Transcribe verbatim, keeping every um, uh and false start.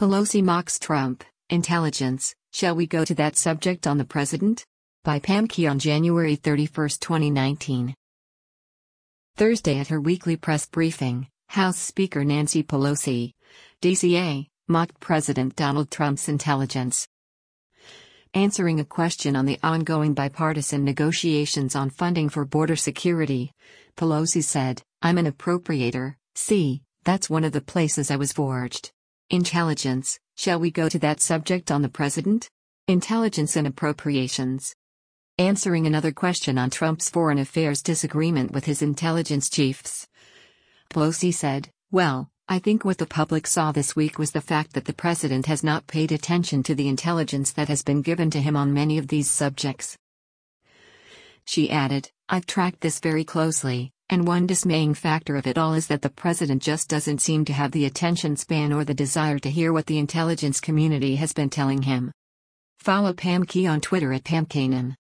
Pelosi mocks Trump, intelligence, shall we go to that subject on the president? By Pam Key on January thirty-first, twenty nineteen. Thursday at her weekly press briefing, House Speaker Nancy Pelosi, D C A, mocked President Donald Trump's intelligence. Answering a question on the ongoing bipartisan negotiations on funding for border security, Pelosi said, "I'm an appropriator, see, that's one of the places I was forged. Intelligence, shall we go to that subject on the president? Intelligence and appropriations." Answering another question on Trump's foreign affairs disagreement with his intelligence chiefs, Pelosi said, "Well, I think what the public saw this week was the fact that the president has not paid attention to the intelligence that has been given to him on many of these subjects." She added, "I've tracked this very closely, and one dismaying factor of it all is that the president just doesn't seem to have the attention span or the desire to hear what the intelligence community has been telling him." Follow Pam Key on Twitter at Pam Kanem.